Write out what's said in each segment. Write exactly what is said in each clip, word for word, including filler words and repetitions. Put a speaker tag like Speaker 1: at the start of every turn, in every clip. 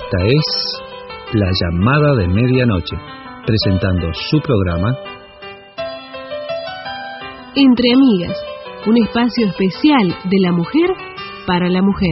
Speaker 1: Esta es La Llamada de Medianoche, presentando su programa
Speaker 2: Entre Amigas, un espacio especial de la mujer para la mujer.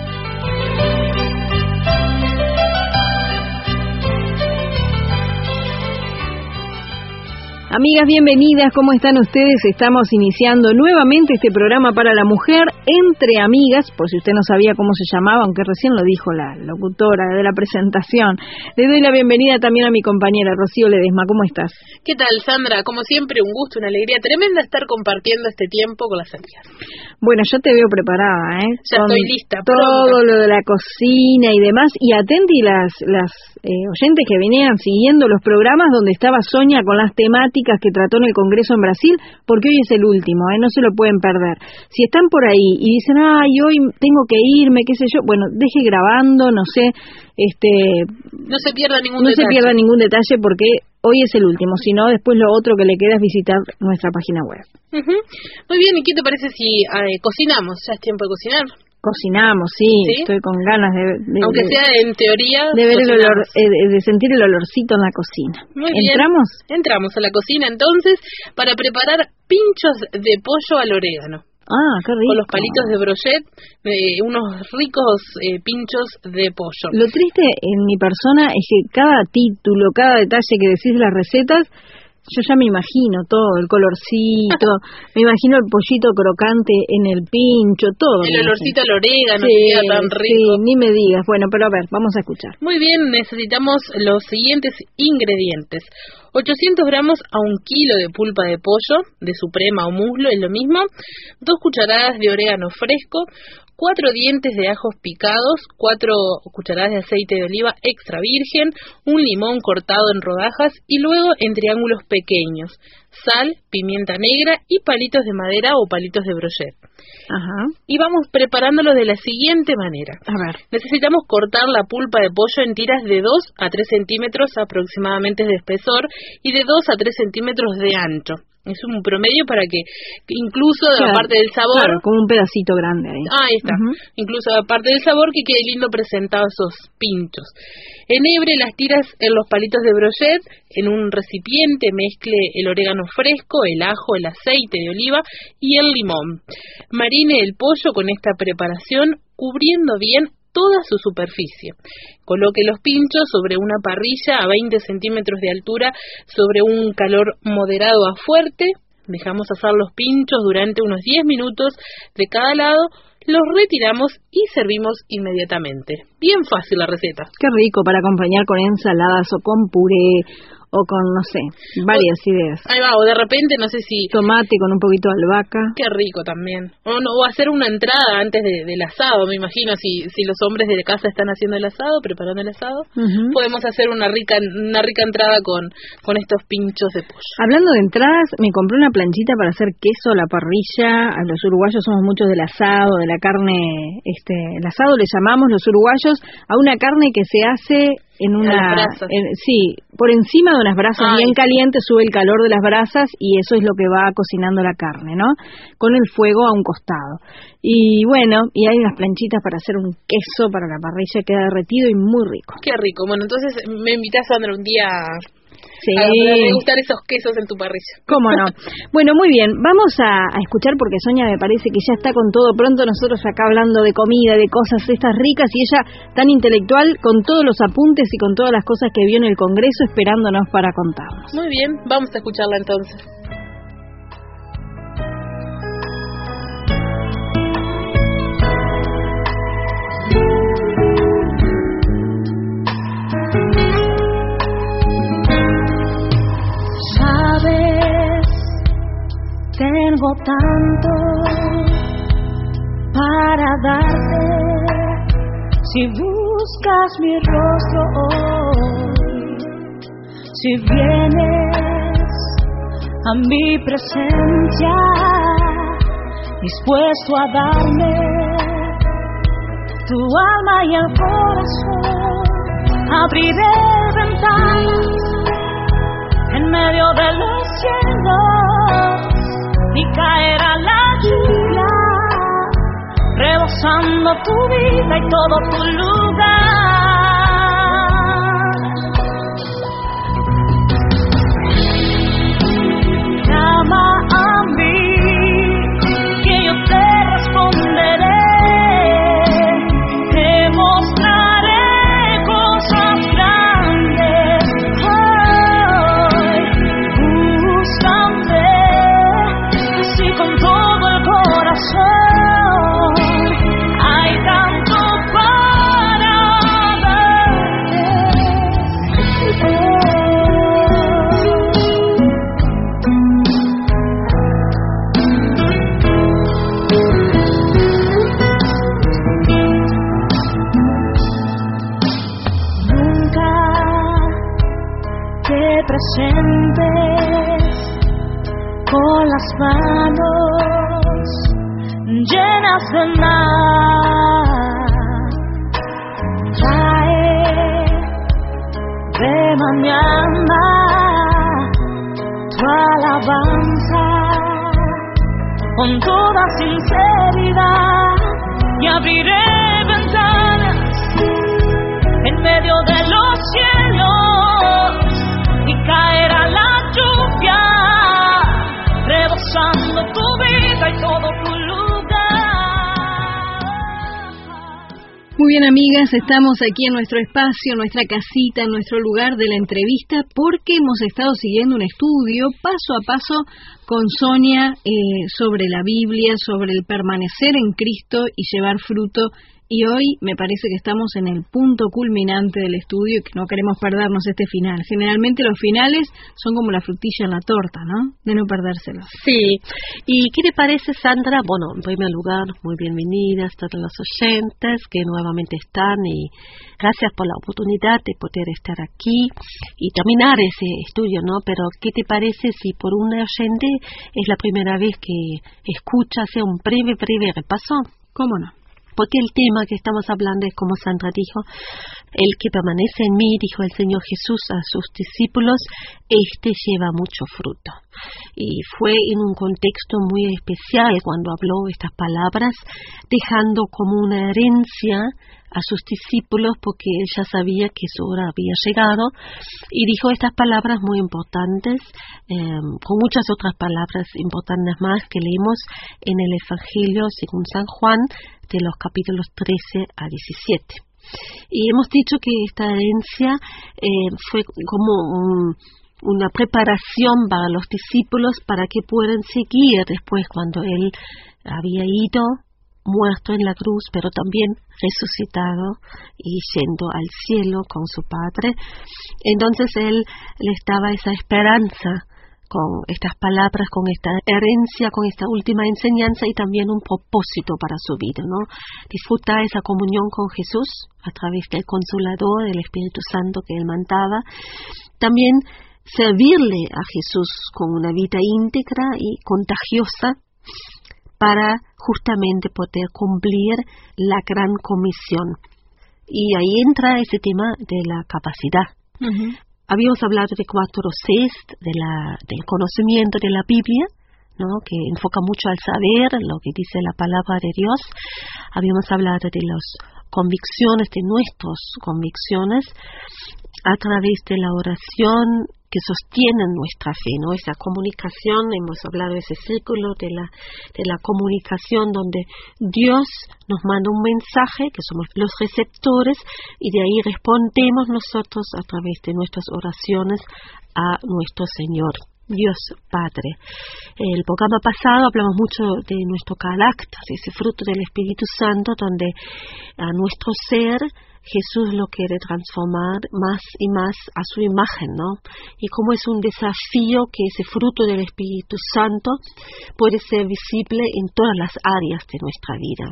Speaker 2: Amigas, bienvenidas, ¿cómo están ustedes? Estamos iniciando nuevamente este programa para la mujer, Entre Amigas, por si usted no sabía cómo se llamaba, aunque recién lo dijo la locutora de la presentación. Le doy la bienvenida también a mi compañera Rocío Ledesma, ¿cómo estás?
Speaker 3: ¿Qué tal, Sandra? Como siempre, un gusto, una alegría tremenda estar compartiendo este tiempo con las amigas.
Speaker 2: Bueno, yo te veo preparada, ¿eh?
Speaker 3: Ya
Speaker 2: con
Speaker 3: estoy lista.
Speaker 2: Todo
Speaker 3: pronta.
Speaker 2: lo de la cocina y demás, y atenti las, las eh, oyentes que venían siguiendo los programas donde estaba Sonia con las temáticas que trató en el Congreso en Brasil, porque hoy es el último, ¿eh? No se lo pueden perder. Si están por ahí y dicen, ay, hoy tengo que irme, qué sé yo, bueno, deje grabando, no sé, este...
Speaker 3: No se pierda ningún
Speaker 2: no
Speaker 3: detalle.
Speaker 2: se pierda ningún detalle porque hoy es el último, si no, después lo otro que le queda es visitar nuestra página web.
Speaker 3: Uh-huh. Muy bien, ¿y qué te parece si eh, cocinamos? ¿Ya es tiempo de cocinar?
Speaker 2: Cocinamos, sí, ¿sí? Estoy con ganas de... de
Speaker 3: Aunque
Speaker 2: de,
Speaker 3: sea en teoría...
Speaker 2: De ver el
Speaker 3: cocinamos.
Speaker 2: olor, eh, de sentir el olorcito en la cocina.
Speaker 3: Muy bien.
Speaker 2: ¿Entramos?
Speaker 3: Entramos a la cocina, entonces, para preparar pinchos de pollo al orégano.
Speaker 2: Ah, qué rico.
Speaker 3: Con los palitos de brochet, eh, unos ricos eh, pinchos de pollo.
Speaker 2: Lo triste en mi persona es que cada título, cada detalle que decís de las recetas, yo ya me imagino todo, el colorcito, me imagino el pollito crocante en el pincho, todo.
Speaker 3: El olorcito al orégano,
Speaker 2: sí,
Speaker 3: que queda tan rico.
Speaker 2: Sí, ni me digas. Bueno, pero a ver, vamos a escuchar.
Speaker 3: Muy bien, necesitamos los siguientes ingredientes. ochocientos gramos a un kilo de pulpa de pollo, de suprema o muslo, es lo mismo. Dos cucharadas de orégano fresco, cuatro dientes de ajos picados, cuatro cucharadas de aceite de oliva extra virgen, un limón cortado en rodajas y luego en triángulos pequeños, sal, pimienta negra y palitos de madera o palitos de brochet.
Speaker 2: Ajá.
Speaker 3: Y vamos preparándolo de la siguiente manera.
Speaker 2: A ver.
Speaker 3: Necesitamos cortar la pulpa de pollo en tiras de dos a tres centímetros aproximadamente de espesor y de dos a tres centímetros de ancho. Es un promedio para que, incluso de
Speaker 2: claro,
Speaker 3: la parte del sabor...
Speaker 2: Claro, como un pedacito grande ahí.
Speaker 3: Ah, ahí está. Uh-huh. Incluso de la parte del sabor, que quede lindo presentado esos pinchos. Enhebre las tiras en los palitos de brochet. En un recipiente mezcle el orégano fresco, el ajo, el aceite de oliva y el limón. Marine el pollo con esta preparación, cubriendo bien toda su superficie. Coloque los pinchos sobre una parrilla a veinte centímetros de altura sobre un calor moderado a fuerte. Dejamos asar los pinchos durante unos diez minutos de cada lado. Los retiramos y servimos inmediatamente. Bien fácil la receta.
Speaker 2: Qué rico para acompañar con ensaladas o con puré o con, no sé, varias o, ideas.
Speaker 3: Ahí va, o de repente, no sé si...
Speaker 2: Tomate con un poquito de albahaca.
Speaker 3: Qué rico también. O, no, o hacer una entrada antes de, del asado, me imagino, si si los hombres de casa están haciendo el asado, preparando el asado, uh-huh. podemos hacer una rica una rica entrada con, con estos pinchos de pollo.
Speaker 2: Hablando de entradas, me compré una planchita para hacer queso a la parrilla. A los uruguayos somos muchos del asado, de la carne, este, el asado le llamamos los uruguayos a una carne que se hace en una, en, sí, por encima de unas brasas Ay. bien calientes, sube el calor de las brasas y eso es lo que va cocinando la carne, ¿no? Con el fuego a un costado. Y bueno, y hay unas planchitas para hacer un queso para la parrilla, queda derretido y muy rico.
Speaker 3: Qué rico. Bueno, entonces me invitas, Sandra, un día...
Speaker 2: Sí.
Speaker 3: A degustar esos quesos en tu parrilla.
Speaker 2: ¿Cómo no? Bueno, muy bien, vamos a, a escuchar porque Sonia me parece que ya está con todo pronto, nosotros acá hablando de comida, de cosas estas ricas y ella tan intelectual con todos los apuntes y con todas las cosas que vio en el Congreso esperándonos para contarnos.
Speaker 3: Muy bien, vamos a escucharla entonces.
Speaker 4: Tengo tanto para darte, si buscas mi rostro hoy, si vienes a mi presencia, dispuesto a darme tu alma y el corazón, abriré ventanas en medio de los cielos y caerá la lluvia, rebosando tu vida y todo tu lugar. presentes con las manos llenas de mar. Trae de mañana tu alabanza con toda sinceridad y abriré ventanas en medio de los cielos y caerá la lluvia rebosando tu vida y todo tu lugar.
Speaker 2: Muy bien, amigas, estamos aquí en nuestro espacio, en nuestra casita, en nuestro lugar de la entrevista, porque hemos estado siguiendo un estudio paso a paso con Sonia eh, sobre la Biblia, sobre el permanecer en Cristo y llevar fruto. Y hoy me parece que estamos en el punto culminante del estudio y que no queremos perdernos este final. Generalmente los finales son como la frutilla en la torta, ¿no? De no perdérselos.
Speaker 5: Sí. ¿Y qué te parece, Sandra? Bueno, en primer lugar, muy bienvenidas todos los oyentes que nuevamente están y gracias por la oportunidad de poder estar aquí y terminar ese estudio, ¿no? Pero ¿qué te parece si por un oyente es la primera vez que escucha hacer un breve, breve repaso?
Speaker 2: ¿Cómo no?
Speaker 5: Porque el tema que estamos hablando es, como Sandra dijo, el que permanece en mí, dijo el Señor Jesús a sus discípulos, este lleva mucho fruto. Y fue en un contexto muy especial cuando habló estas palabras, dejando como una herencia a sus discípulos porque él ya sabía que su hora había llegado y dijo estas palabras muy importantes, eh, con muchas otras palabras importantes más que leímos en el Evangelio según San Juan de los capítulos trece a diecisiete. Y hemos dicho que esta herencia eh, fue como un, una preparación para los discípulos para que puedan seguir después cuando él había ido, muerto en la cruz, pero también resucitado y yendo al cielo con su Padre. Entonces él les daba esa esperanza con estas palabras, con esta herencia, con esta última enseñanza y también un propósito para su vida, ¿no? Disfrutar esa comunión con Jesús a través del Consolador, del Espíritu Santo que él mandaba. También servirle a Jesús con una vida íntegra y contagiosa para justamente poder cumplir la gran comisión. Y ahí entra ese tema de la capacidad. Uh-huh. Habíamos hablado de cuatro Cs, de la, del conocimiento de la Biblia, ¿no? Que enfoca mucho al saber, lo que dice la palabra de Dios. Habíamos hablado de las convicciones, de nuestras convicciones, a través de la oración que sostienen nuestra fe, ¿no? Esa comunicación, hemos hablado de ese círculo de la, de la comunicación donde Dios nos manda un mensaje, que somos los receptores, y de ahí respondemos nosotros a través de nuestras oraciones a nuestro Señor, Dios Padre. El programa pasado hablamos mucho de nuestro carácter, de ese fruto del Espíritu Santo, donde a nuestro ser Jesús lo quiere transformar más y más a su imagen, ¿no? Y como es un desafío que ese fruto del Espíritu Santo puede ser visible en todas las áreas de nuestra vida.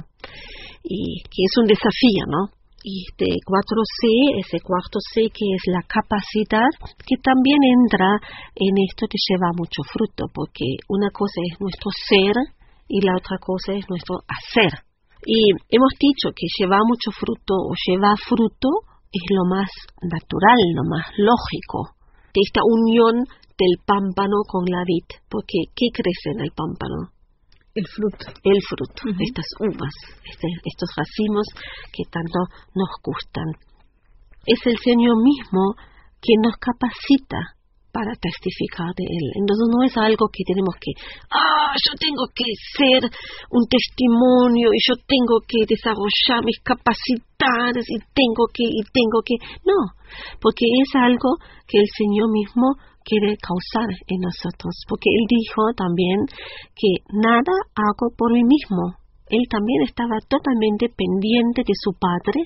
Speaker 5: Y que es un desafío, ¿no? Y este cuatro C, ese cuarto C que es la capacidad, que también entra en esto que lleva mucho fruto, porque una cosa es nuestro ser y la otra cosa es nuestro hacer. Y hemos dicho que llevar mucho fruto o llevar fruto es lo más natural, lo más lógico de esta unión del pámpano con la vid. Porque ¿qué crece en el pámpano?
Speaker 2: El fruto.
Speaker 5: El fruto,
Speaker 2: uh-huh.
Speaker 5: Estas uvas, este, estos racimos que tanto nos gustan. Es el Señor mismo quien nos capacita para testificar de Él. Entonces no es algo que tenemos que, ah, yo tengo que ser un testimonio y yo tengo que desarrollar mis capacidades y tengo que, y tengo que, no, porque es algo que el Señor mismo quiere causar en nosotros, porque Él dijo también que nada hago por mí mismo. Él también estaba totalmente pendiente de su Padre.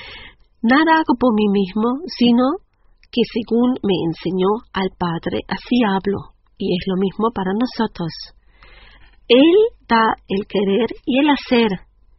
Speaker 5: Nada hago por mí mismo, sino que según me enseñó al Padre, así hablo, y es lo mismo para nosotros. Él da el querer y el hacer,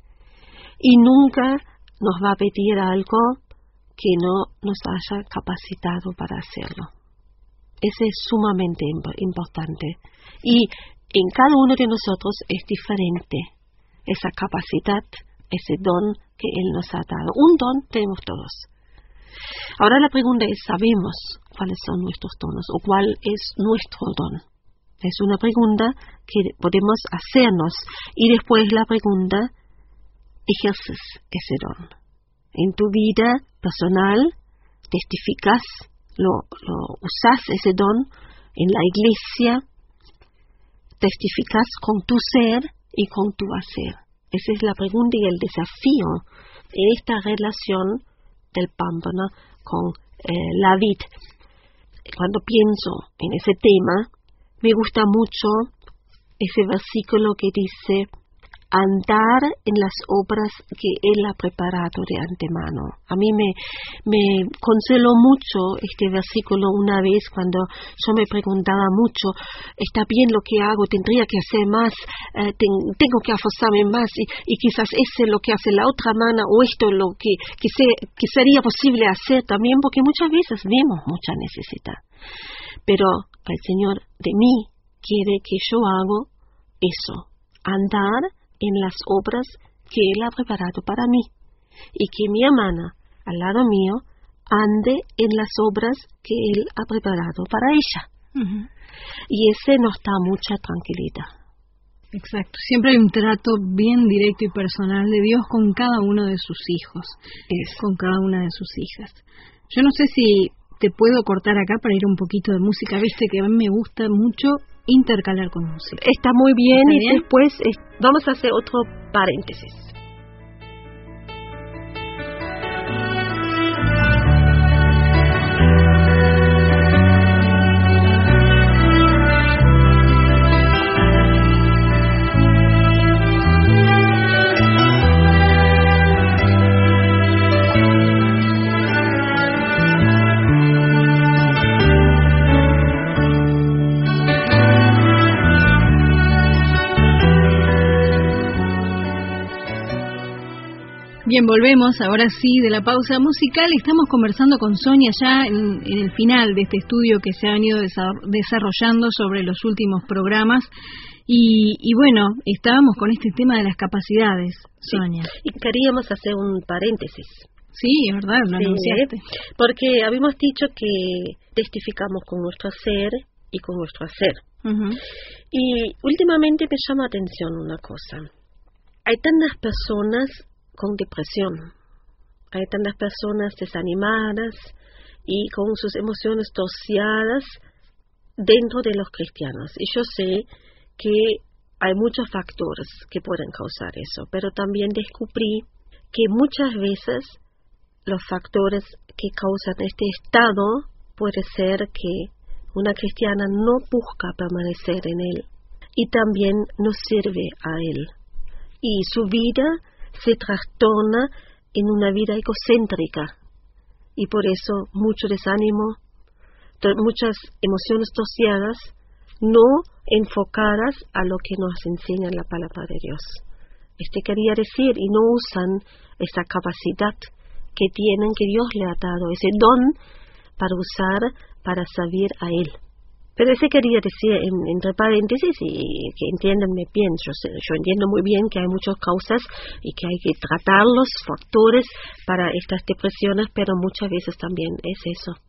Speaker 5: y nunca nos va a pedir algo que no nos haya capacitado para hacerlo. Ese es sumamente imp- importante. Y en cada uno de nosotros es diferente esa capacidad, ese don que Él nos ha dado. Un don tenemos todos. Ahora la pregunta es, ¿sabemos cuáles son nuestros dones o cuál es nuestro don? Es una pregunta que podemos hacernos y después la pregunta, ¿ejerces ese don? En tu vida personal, testificas, lo, lo usas ese don en la iglesia, testificas con tu ser y con tu hacer. Esa es la pregunta y el desafío en esta relación del pámpano con eh, la vid. Cuando pienso en ese tema, me gusta mucho ese versículo que dice andar en las obras que Él ha preparado de antemano. A mí me, me consoló mucho este versículo una vez cuando yo me preguntaba mucho, está bien lo que hago, tendría que hacer más, eh, ten, tengo que esforzarme más y, y quizás ese es lo que hace la otra mano o esto es lo que, que, se, que sería posible hacer también, porque muchas veces vemos mucha necesidad. Pero el Señor de mí quiere que yo hago eso, andar en las obras que Él ha preparado para mí, y que mi hermana al lado mío ande en las obras que Él ha preparado para ella. Uh-huh. Y ese nos da mucha tranquilidad.
Speaker 2: Exacto, siempre hay un trato bien directo y personal de Dios con cada uno de sus hijos, es. con cada una de sus hijas. Yo no sé si te puedo cortar acá para ir un poquito de música, viste que a mí me gusta mucho intercalar con música.
Speaker 5: Está muy bien.
Speaker 2: ¿Está
Speaker 5: y
Speaker 2: bien?
Speaker 5: Después eh, vamos a hacer otro paréntesis.
Speaker 2: Bien, volvemos ahora sí de la pausa musical. Estamos conversando con Sonia ya en, en el final de este estudio que se ha venido desarrollando sobre los últimos programas. Y, y bueno, estábamos con este tema de las capacidades, Sonia.
Speaker 5: Sí, y queríamos hacer un paréntesis.
Speaker 2: Sí, es verdad, lo
Speaker 5: sí,
Speaker 2: anunciaste.
Speaker 5: Porque habíamos dicho que testificamos con nuestro ser y con nuestro hacer. Uh-huh. Y últimamente me llama la atención una cosa. Hay tantas personas con depresión, hay tantas personas desanimadas y con sus emociones torcidas dentro de los cristianos. Y yo sé que hay muchos factores que pueden causar eso, pero también descubrí que muchas veces los factores que causan este estado puede ser que una cristiana no busca permanecer en él y también no sirve a él. Y su vida se trastorna en una vida egocéntrica y por eso mucho desánimo, muchas emociones torcidas, no enfocadas a lo que nos enseña la palabra de Dios. Este quería decir, y no usan esa capacidad que tienen, que Dios le ha dado, ese don para usar, para servir a Él. Pero ese quería decir en, entre paréntesis, y que entiéndanme bien, yo, sé, yo entiendo muy bien que hay muchas causas y que hay que tratar los factores para estas depresiones, pero muchas veces también es eso.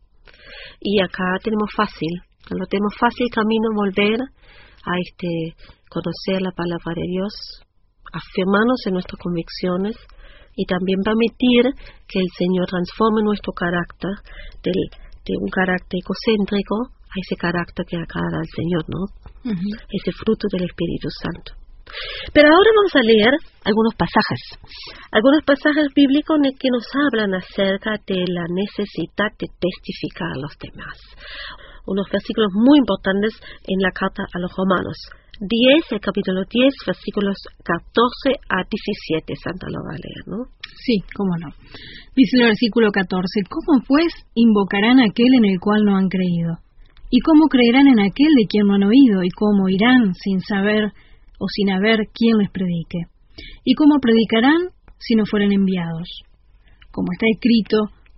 Speaker 5: Y acá tenemos fácil, lo tenemos fácil camino volver a este conocer la palabra de Dios, afirmarnos en nuestras convicciones y también permitir que el Señor transforme nuestro carácter del, de un carácter egocéntrico a ese carácter que agrada al Señor, ¿no? Uh-huh. Ese fruto del Espíritu Santo. Pero ahora vamos a leer algunos pasajes, algunos pasajes bíblicos que nos hablan acerca de la necesidad de testificar a los demás. Unos versículos muy importantes en la carta a los Romanos. diez, el capítulo diez, versículos catorce a diecisiete. Santa lo va a leer, ¿no?
Speaker 2: Sí, cómo no. Dice el versículo catorce, ¿cómo pues invocarán a aquel en el cual no han creído? ¿Y cómo creerán en aquel de quien no han oído? ¿Y cómo irán sin saber o sin haber quien les predique? ¿Y cómo predicarán si no fueren enviados? Como está escrito,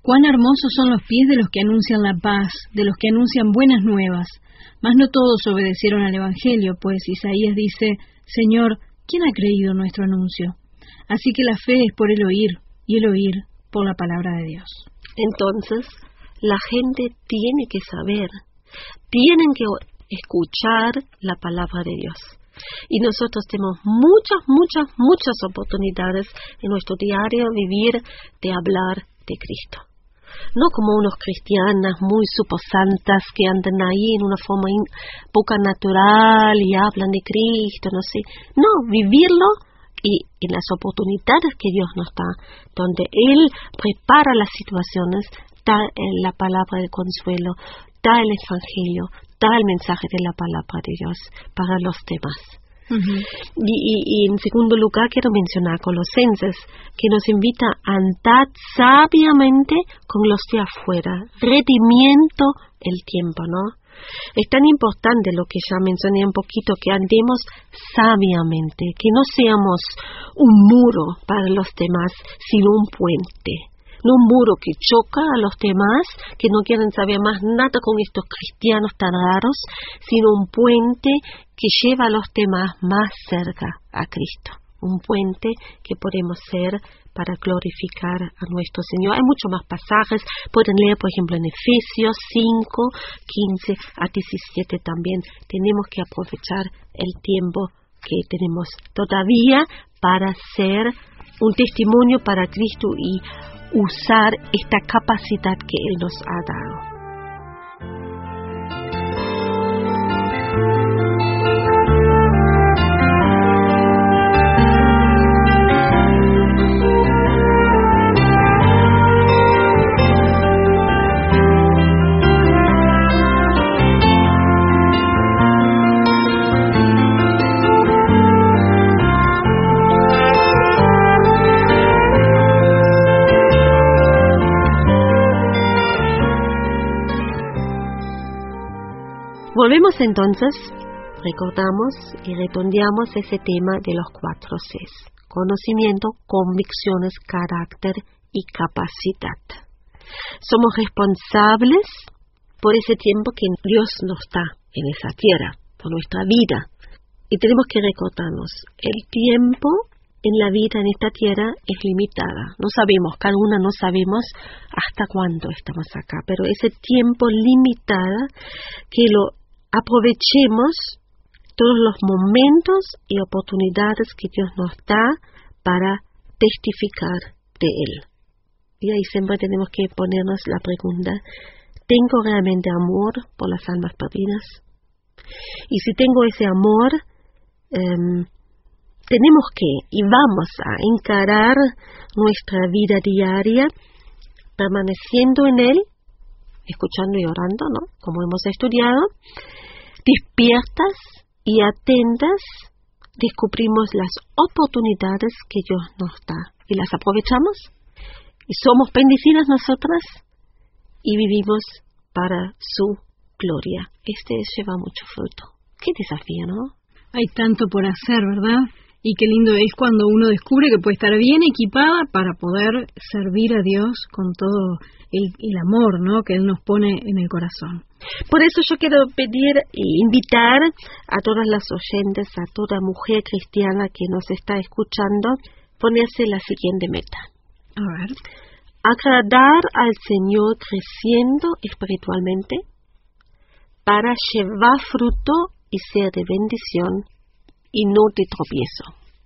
Speaker 2: Cuán hermosos son los pies de los que anuncian la paz, de los que anuncian buenas nuevas. Mas no todos obedecieron al Evangelio, pues Isaías dice, Señor, ¿quién ha creído nuestro anuncio? Así que la fe es por el oír, y el oír por la palabra de Dios.
Speaker 5: Entonces, la gente tiene que saber, tienen que escuchar la palabra de Dios. Y nosotros tenemos muchas, muchas, muchas oportunidades en nuestro diario vivir de hablar de Cristo. No como unos cristianas muy suposantas que andan ahí en una forma in, poca natural y hablan de Cristo, no sé. No, vivirlo y en las oportunidades que Dios nos da, donde Él prepara las situaciones, da la palabra de consuelo, da el Evangelio, da el mensaje de la palabra de Dios para los demás. Uh-huh. Y, y, y en segundo lugar quiero mencionar Colosenses, que nos invita a andar sabiamente con los de afuera, redimiendo el tiempo, ¿no? Es tan importante lo que ya mencioné un poquito, que andemos sabiamente, que no seamos un muro para los demás, sino un puente. No un muro que choca a los demás, que no quieren saber más nada con estos cristianos tan raros, sino un puente que lleva a los demás más cerca a Cristo. Un puente que podemos ser para glorificar a nuestro Señor. Hay muchos más pasajes, pueden leer por ejemplo en Efesios cinco, quince a diecisiete también. Tenemos que aprovechar el tiempo que tenemos todavía para ser un testimonio para Cristo y usar esta capacidad que Él nos ha dado. Volvemos entonces, recordamos y redondeamos ese tema de los cuatro Cs: conocimiento, convicciones, carácter y capacidad. Somos responsables por ese tiempo que Dios nos da en esa tierra, por nuestra vida. Y tenemos que recordarnos, el tiempo en la vida en esta tierra es limitada. No sabemos, cada una no sabemos hasta cuándo estamos acá, pero ese tiempo limitado que lo aprovechemos todos los momentos y oportunidades que Dios nos da para testificar de Él. Y ahí siempre tenemos que ponernos la pregunta, ¿tengo realmente amor por las almas perdidas? Y si tengo ese amor, eh, tenemos que y vamos a encarar nuestra vida diaria permaneciendo en Él, escuchando y orando, ¿no? Como hemos estudiado, despiertas y atentas, descubrimos las oportunidades que Dios nos da y las aprovechamos y somos bendecidas nosotras y vivimos para su gloria. Este lleva mucho fruto. Qué desafío, ¿no?
Speaker 2: Hay tanto por hacer, ¿verdad? Y qué lindo es cuando uno descubre que puede estar bien equipada para poder servir a Dios con todo el, el amor, ¿no?, que Él nos pone en el corazón.
Speaker 5: Por eso yo quiero pedir e invitar a todas las oyentes, a toda mujer cristiana que nos está escuchando, ponerse la siguiente meta.
Speaker 2: A ver.
Speaker 5: Agradar al Señor creciendo espiritualmente para llevar fruto y ser de bendición y no de tropiezo.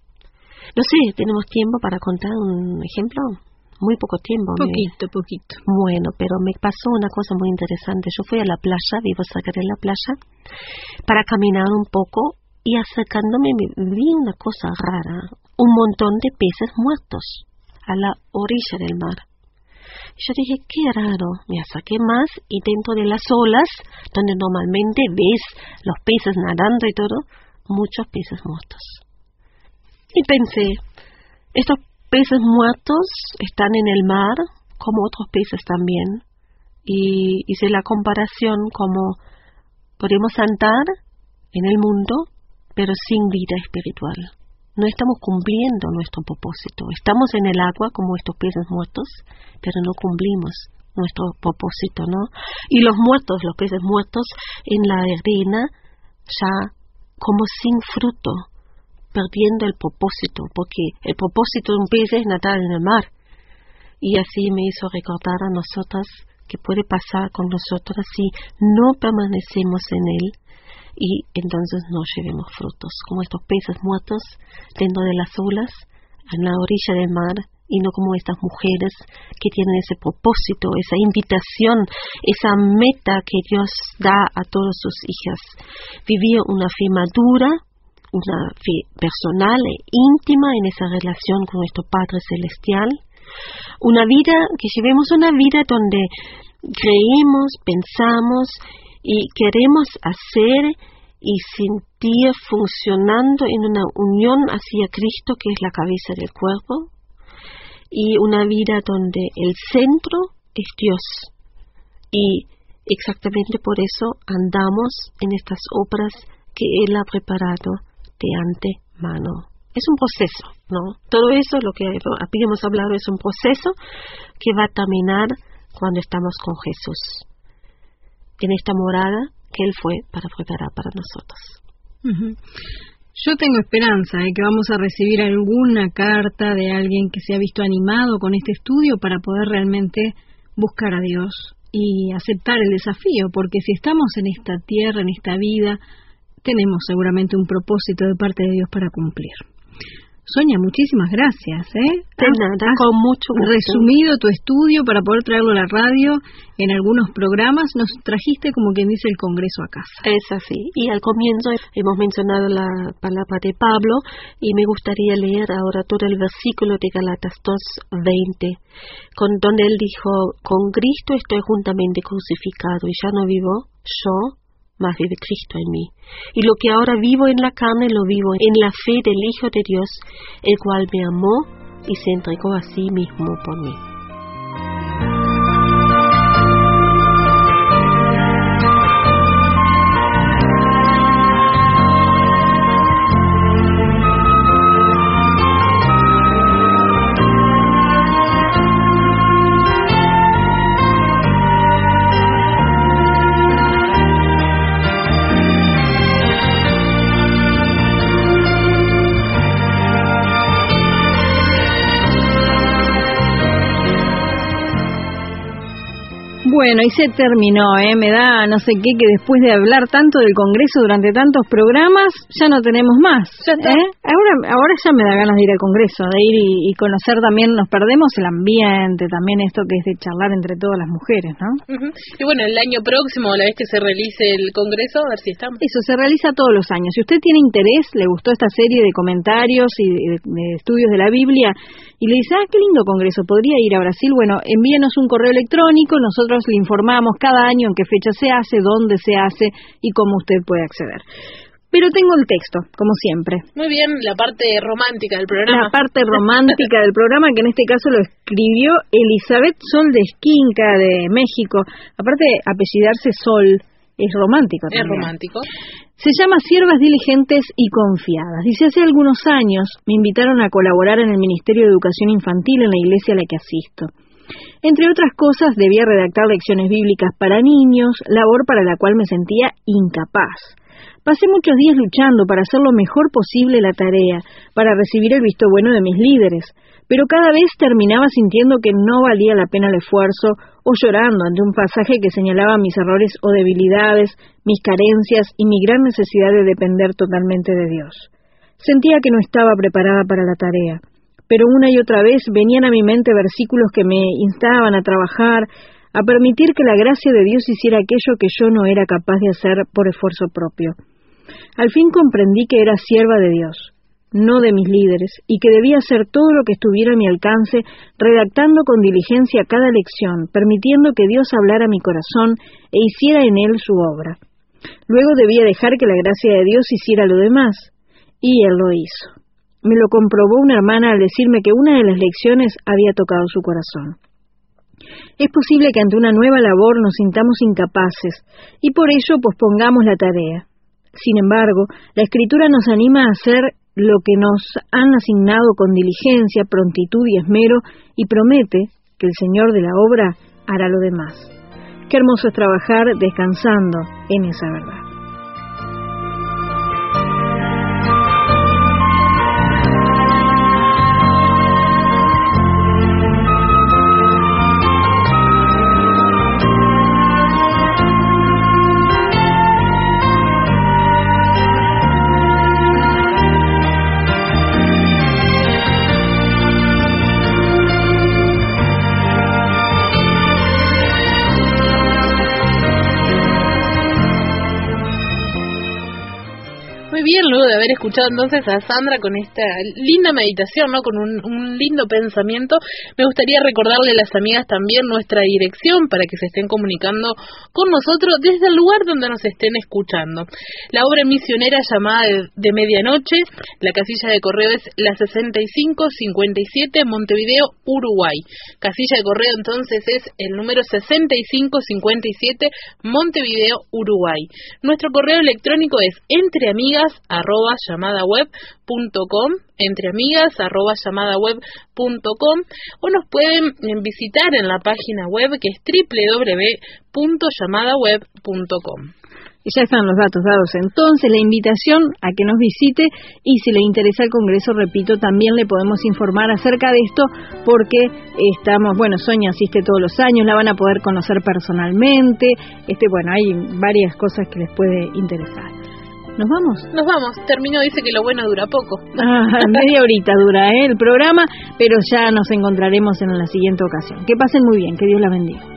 Speaker 5: No sé, ¿tenemos tiempo para contar un ejemplo? Muy poco tiempo.
Speaker 2: Poquito, me... poquito.
Speaker 5: Bueno, pero me pasó una cosa muy interesante. Yo fui a la playa, vivo cerca de la playa, para caminar un poco y acercándome vi una cosa rara. Un montón de peces muertos a la orilla del mar. Y yo dije, qué raro. Me acerqué más y dentro de las olas, donde normalmente ves los peces nadando y todo, muchos peces muertos. Y pensé, estos peces muertos están en el mar, como otros peces también. Y hice la comparación como podemos andar en el mundo, pero sin vida espiritual. no estamos cumpliendo nuestro propósito. Estamos en el agua como estos peces muertos, pero no cumplimos nuestro propósito, ¿no? Y los muertos, los peces muertos en la arena, ya como sin fruto, perdiendo el propósito, porque el propósito de un pez es nadar en el mar. Y así me hizo recordar a nosotras que puede pasar con nosotras si no permanecemos en él y entonces no llevemos frutos, como estos peces muertos dentro de las olas, en la orilla del mar, y no como estas mujeres que tienen ese propósito, esa invitación, esa meta que Dios da a todas sus hijas. Vivir una fe madura, una fe personal e íntima en esa relación con nuestro Padre Celestial. Una vida, que llevemos una vida donde creemos, pensamos y queremos hacer y sentir funcionando en una unión hacia Cristo, que es la cabeza del cuerpo. Y una vida donde el centro es Dios. Y exactamente por eso andamos en estas obras que Él ha preparado de antemano. Es un proceso, ¿no? Todo eso, lo que habíamos hablado, es un proceso que va a terminar cuando estamos con Jesús, en esta morada que Él fue para preparar para nosotros.
Speaker 2: Uh-huh. Yo tengo esperanza de que vamos a recibir alguna carta de alguien que se ha visto animado con este estudio para poder realmente buscar a Dios y aceptar el desafío, porque si estamos en esta tierra, en esta vida, tenemos seguramente un propósito de parte de Dios para cumplir. Sonia, muchísimas gracias, ¿eh?
Speaker 5: De nada, con mucho gusto.
Speaker 2: Resumido tu estudio para poder traerlo a la radio en algunos programas. Nos trajiste, como quien dice, el Congreso a casa.
Speaker 5: Es así. Y al comienzo hemos mencionado la palabra de Pablo y me gustaría leer ahora todo el versículo de Gálatas dos veinte, con, donde él dijo: con Cristo estoy juntamente crucificado y ya no vivo yo, mas vive Cristo en mí. Y lo que ahora vivo en la carne, lo vivo en la fe del Hijo de Dios, el cual me amó y se entregó a sí mismo por mí.
Speaker 2: Bueno, y se terminó, ¿eh? Me da no sé qué, que después de hablar tanto del Congreso durante tantos programas, ya no tenemos más, ¿eh? Ahora, ahora ya me da ganas de ir al Congreso, de ir y, y conocer también, nos perdemos el ambiente, también esto que es de charlar entre todas las mujeres, ¿no?
Speaker 3: Uh-huh. Y bueno, el año próximo, la vez que se realice el Congreso, a ver si estamos.
Speaker 2: Eso, se realiza todos los años. Si usted tiene interés, le gustó esta serie de comentarios y de, de estudios de la Biblia, y le dice, ah, qué lindo Congreso, podría ir a Brasil, bueno, envíenos un correo electrónico, nosotros le informamos cada año en qué fecha se hace, dónde se hace y cómo usted puede acceder. Pero tengo el texto, como siempre.
Speaker 3: Muy bien, la parte romántica del programa.
Speaker 2: La parte romántica del programa, que en este caso lo escribió Elizabeth Sol de Esquinca, de México. Aparte, apellidarse Sol es romántico también.
Speaker 3: Es romántico.
Speaker 2: Se llama Siervas Diligentes y Confiadas. Dice, hace algunos años me invitaron a colaborar en el Ministerio de Educación Infantil en la iglesia a la que asisto. Entre otras cosas, debía redactar lecciones bíblicas para niños, labor para la cual me sentía incapaz. Pasé muchos días luchando para hacer lo mejor posible la tarea, para recibir el visto bueno de mis líderes, pero cada vez terminaba sintiendo que no valía la pena el esfuerzo o llorando ante un pasaje que señalaba mis errores o debilidades, mis carencias y mi gran necesidad de depender totalmente de Dios. Sentía que no estaba preparada para la tarea, pero una y otra vez venían a mi mente versículos que me instaban a trabajar, a permitir que la gracia de Dios hiciera aquello que yo no era capaz de hacer por esfuerzo propio. Al fin comprendí que era sierva de Dios, no de mis líderes, y que debía hacer todo lo que estuviera a mi alcance, redactando con diligencia cada lección, permitiendo que Dios hablara a mi corazón e hiciera en él su obra. Luego debía dejar que la gracia de Dios hiciera lo demás, y él lo hizo. Me lo comprobó una hermana al decirme que una de las lecciones había tocado su corazón. Es posible que ante una nueva labor nos sintamos incapaces, y por ello pospongamos la tarea. Sin embargo, la Escritura nos anima a hacer lo que nos han asignado con diligencia, prontitud y esmero, y promete que el Señor de la obra hará lo demás. Qué hermoso es trabajar descansando en esa verdad.
Speaker 3: Bien, luego de haber escuchado entonces a Sandra con esta linda meditación, ¿no? Con un, un lindo pensamiento, me gustaría recordarle a las amigas también nuestra dirección para que se estén comunicando con nosotros desde el lugar donde nos estén escuchando. La obra misionera llamada de, de medianoche, la casilla de correo es la sesenta y cinco cincuenta y siete, Montevideo, Uruguay. Casilla de correo entonces es el número sesenta y cinco cincuenta y siete, Montevideo, Uruguay. Nuestro correo electrónico es entreamigas arroba llamadaweb punto com, entreamigas arroba llamadaweb punto com, o nos pueden visitar en la página web que es doble u doble u doble u punto llamadaweb punto com.
Speaker 2: Y ya están los datos dados entonces, la invitación a que nos visite, y si le interesa el Congreso, repito, también le podemos informar acerca de esto, porque estamos, bueno, Sonia asiste todos los años, la van a poder conocer personalmente, este, bueno, hay varias cosas que les puede interesar. ¿Nos vamos?
Speaker 3: Nos vamos. Terminó, dice que lo bueno dura poco.
Speaker 2: Ah, media horita dura, ¿eh? el programa, pero ya nos encontraremos en la siguiente ocasión. Que pasen muy bien, que Dios la bendiga.